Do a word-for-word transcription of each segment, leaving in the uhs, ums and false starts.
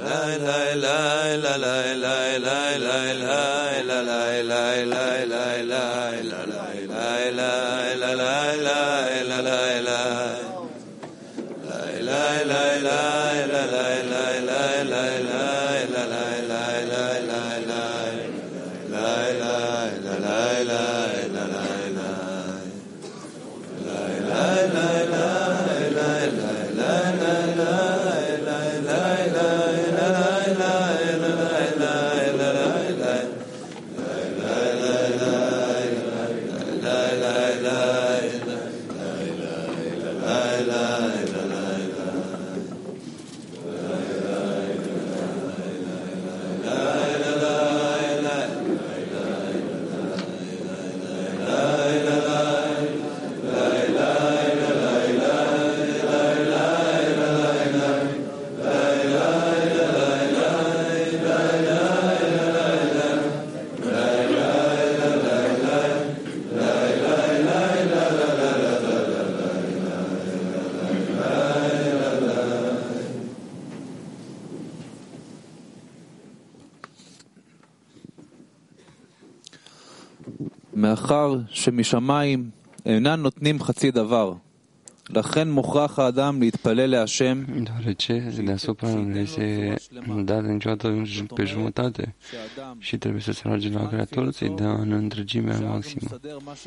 מאחר שמשמיים אינן נותנים חצי דבר, לכן מוכרח האדם להתפלל להשם, deoarece deasupra nu le se dă niciodată pe jumătate și trebuie să se roage la Creator să-i dea în întregimea maximă.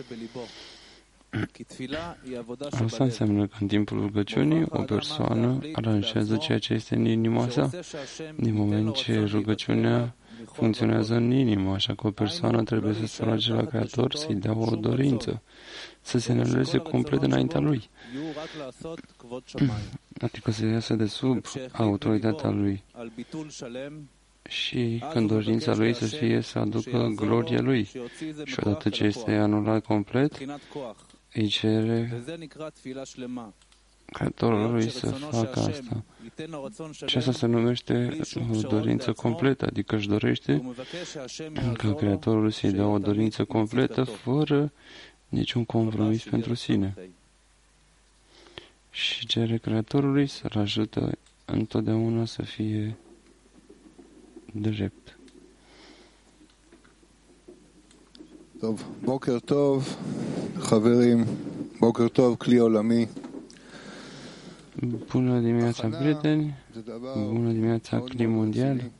Asta înseamnă că în timpul rugăciunii o persoană aranjează ceea ce este în inima sa. Din moment ce rugăciunea funcționează în inimă, așa că o persoană trebuie să se roage la Creator să-i dea o dorință, să se înălțeze complet înaintea Lui, adică să iasă de sub autoritatea Lui. Și când dorința Lui să fie să aducă gloria Lui. Și odată ce este anulat complet, îi cere Creatorul Lui să facă asta. Și asta se numește o dorință completă, adică își dorește ca Creatorul să-i dea o dorință completă, fără niciun compromis pentru sine. Și cere Creatorului să-l ajute întotdeauna să fie drept. טוב, בוקר טוב, חברים, בוקר טוב, כלי עולמי. Bună dimineața, prieteni! Bună dimineața, Cli Mondial!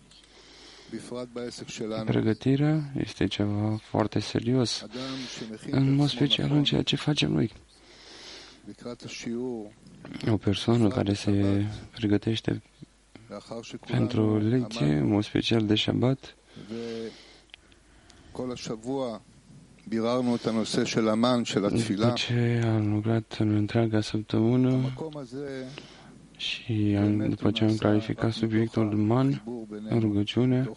Pregătirea este ceva foarte serios, în mod special în ceea ce facem noi. O persoană care se pregătește pentru lecție, în mod special de Shabbat, după ce am lucrat în întreaga săptămână și după ce am clarificat subiectul man în rugăciune,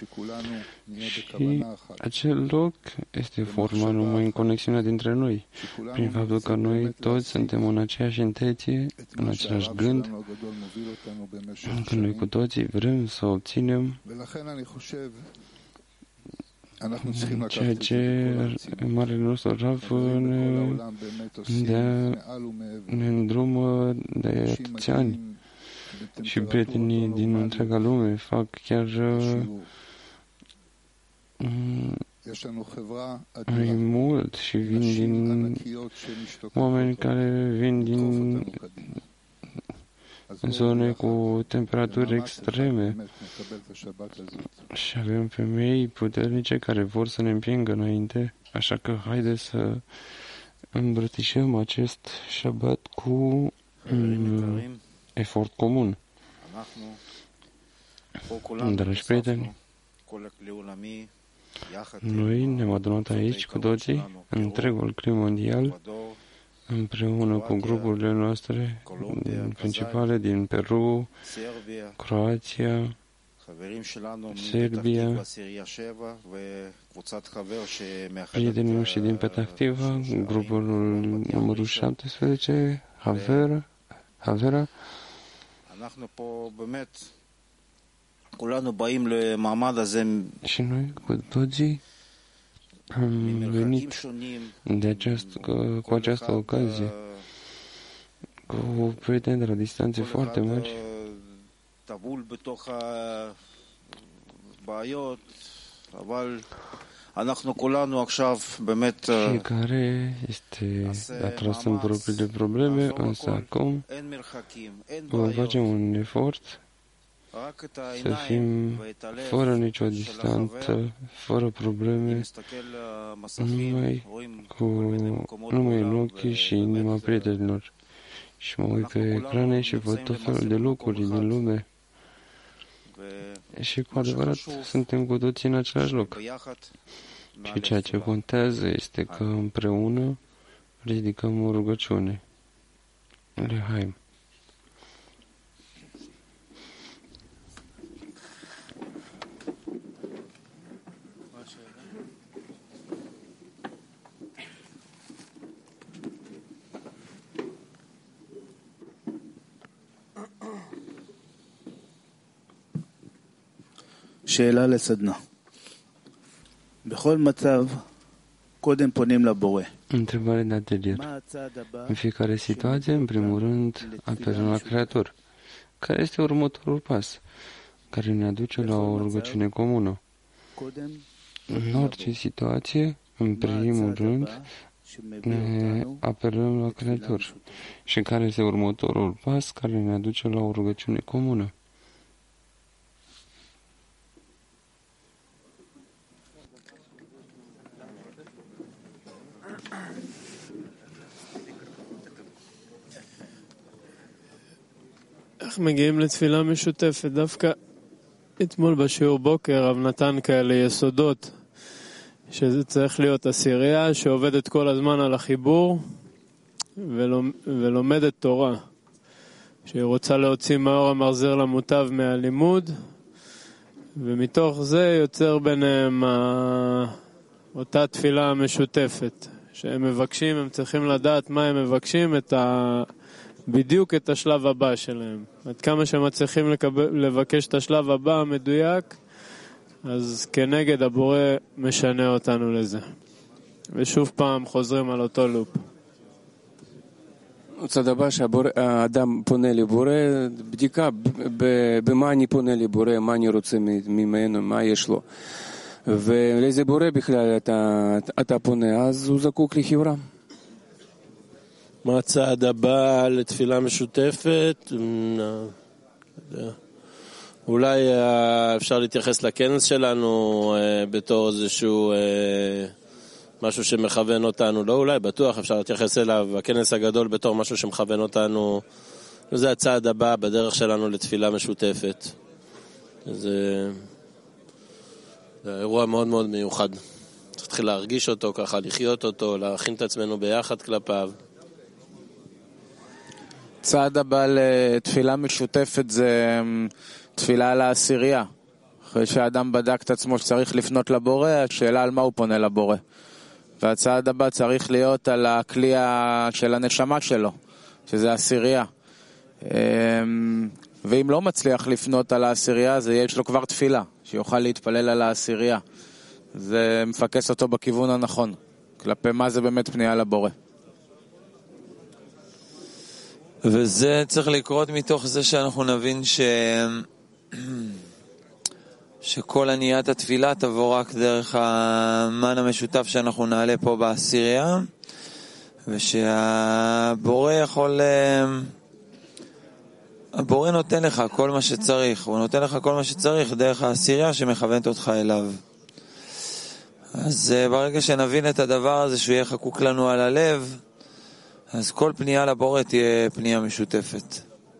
și acel loc este format numai în conexiunea dintre noi, prin faptul că noi toți suntem în aceeași intenție, în același gând, că noi cu toții vrem să obținem ceea ce marele nostru Rav ne, ne îndrumă de atâția ani. Și prietenii din întreaga lume fac chiar mai mult și vin din oameni care vin din zone cu temperaturi extreme și avem femei puternice care vor să ne împingă înainte, așa că haide să îmbrățișăm acest Shabbat cu un efort comun. Dragi prieteni, noi ne-am adunat aici cu toții, întregul Cli Mondial, împreună cu grupurile noastre principale din Peru, Croația, Serbia, prietenii noștri din Petactiva, grupul numărul șaptesprezece, Havera, Havera. Și noi cu toții am venit de această, cu această ocazie cu prieteni de la distanțe foarte mari. טבול בתוך הבעיות, אבל אנחנו כולנו עכשיו באמת Fiecare este atras în propriile probleme, însă acum vom face un efort să fim fără nicio distanță, fără probleme, numai, cu, numai în ochii și inima prietenilor. Și mă uit pe ecrane și văd tot felul de lucruri din lume. Și cu adevărat suntem cu toții în același loc. Și ceea ce contează este că împreună ridicăm o rugăciune. Lehaim. שאלה לסדנה. בכל מצב, קודם פונים לבורא. Întrebare de atelier. În fiecare situație, în primul rând, apelăm la Creator. Care este următorul pas care ne aduce la o rugăciune comună? În orice situație, în primul rând, ne apelăm la Creator. Și care este următorul pas care ne aduce la o rugăciune comună? איך מגיעים לתפילה משותפת? דווקא אתמול בשיעור בוקר רב נתן כאלה יסודות שזה צריך להיות עשירייה שעובדת כל הזמן על החיבור ולומדת תורה, שהיא רוצה להוציא מאור המחזיר למוטב מהלימוד, ומתוך זה יוצר ביניהם אותה תפילה המשותפת שהם מבקשים, הם צריכים לדעת מה הם מבקשים, את ה... בדיוק את השלב הבא שלהם. עד כמה שמצליחים לקבל, לבקש את השלב הבא המדויק, אז כנגד הבורא משנה אותנו לזה. ושוב פעם חוזרים על אותו לופ. הצד הבא שהאדם פונה לבורא, בדיקה במה אני פונה לבורא, מה אני רוצה ממנו, מה יש לו. ולאיזה בורא בכלל אתה, אתה פונה, אז הוא זקוק לחברה. מה הצעד הבא לתפילה משותפת? אולי אפשר להתייחס לכנס שלנו בתור איזשהו משהו שמכוון אותנו, לא אולי, בטוח אפשר להתייחס אליו, הכנס הגדול בתור משהו שמכוון אותנו, וזה הצעד הבא בדרך שלנו לתפילה משותפת. זה, זה אירוע מאוד מאוד מיוחד. צריך להתחיל להרגיש אותו, ככה לחיות אותו, להכין את עצמנו ביחד כלפיו. צעד הבא לתפילה משותפת זה תפילה על העשירייה. אחרי שהאדם בדק את עצמו שצריך לפנות לבורא, השאלה על מה הוא פונה לבורא. והצעד הבא צריך להיות על הכלי של הנשמה שלו, שזה העשירייה. ואם לא מצליח לפנות על העשירייה, זה יש לו כבר תפילה, שיוכל להתפלל על העשירייה. זה מפקס אותו בכיוון הנכון. כלפי מה זה באמת פנייה לבורא. וזה צריך לקרות מתוך זה שאנחנו נבין ש... שכל עניית התפילה תבוא רק דרך המן המשותף שאנחנו נעלה פה בעשירייה, ושהבורא יכול... הבורא נותן לך כל מה שצריך, הוא נותן לך כל מה שצריך דרך העשירייה שמכוונת אותך אליו. אז ברגע שנבין את הדבר הזה שהוא יהיה חקוק לנו על הלב, אז כל פנייה לבורא תהיה פנייה משותפת.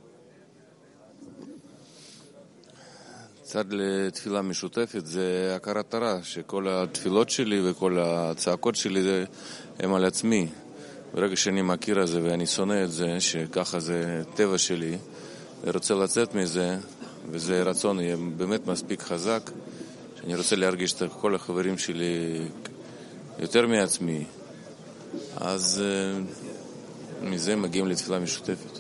צד לתפילה משותפת זה הכרת תורה, שכל התפילות שלי וכל הצעקות שלי זה הם על עצמי. ברגע שאני מכיר את זה ואני שונא את זה, שככה זה טבע שלי, ורוצה לצאת מזה, וזה רצון יהיה באמת מספיק חזק, שאני רוצה להרגיש את כל החברים שלי יותר מעצמי, אז מזה מגיעים לתפילה משותפת.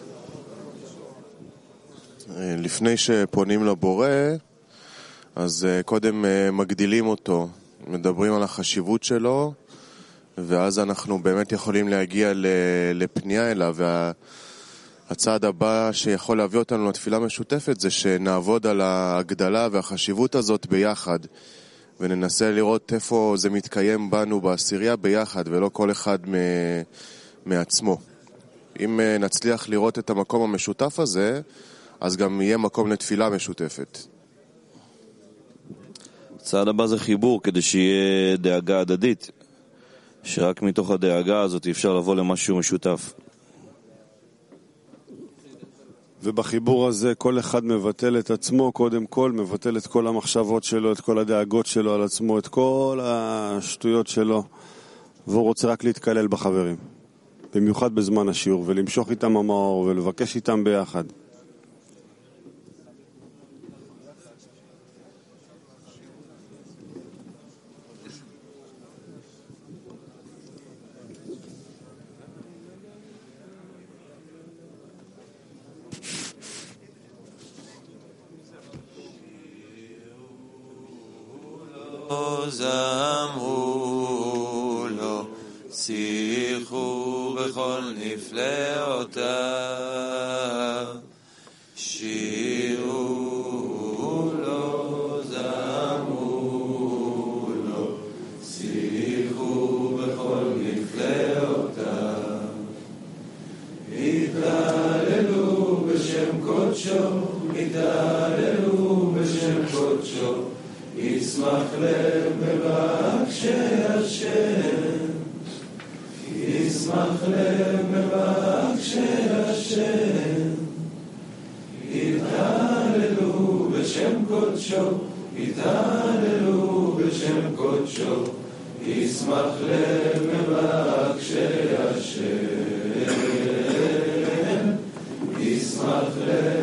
לפני שפונים לבורא, אז קודם מגדילים אותו, מדברים על החשיבות שלו, ואז אנחנו באמת יכולים להגיע לפנייה אליו. הצעד הבא שיכול להביא אותנו לתפילה משותפת זה שנעבוד על ההגדלה והחשיבות הזאת ביחד, וננסה לראות איפה זה מתקיים בנו בעשירייה ביחד, ולא כל אחד מעצמו. אם נצליח לראות את המקום המשותף הזה, אז גם יהיה מקום לתפילה משותפת. הצעד הבא זה חיבור, כדי שיהיה דאגה הדדית, שרק מתוך הדאגה הזאת אפשר לבוא למשהו משותף. ובחיבור הזה כל אחד מבטל את עצמו, קודם כל מבטל את כל המחשבות שלו, את כל הדאגות שלו על עצמו, את כל השטויות שלו, והוא רוצה רק להתקלל בחברים, במיוחד בזמן השיעור, ולמשוך איתם המאור ולבקש איתם ביחד. זמרו לו, שיחו בכל נפלאותיו, שירו לו, זמרו לו, שיחו בכל נפלאותיו, התהללו בשם קודשו, התהללו בשם קודשו, ישמח לב מבקשי השם, ישמח לב מבקשי השם, יתהללו בשם קודשו, יתהללו בשם קודשו, ישמח לב מבקשי השם, ישמח לב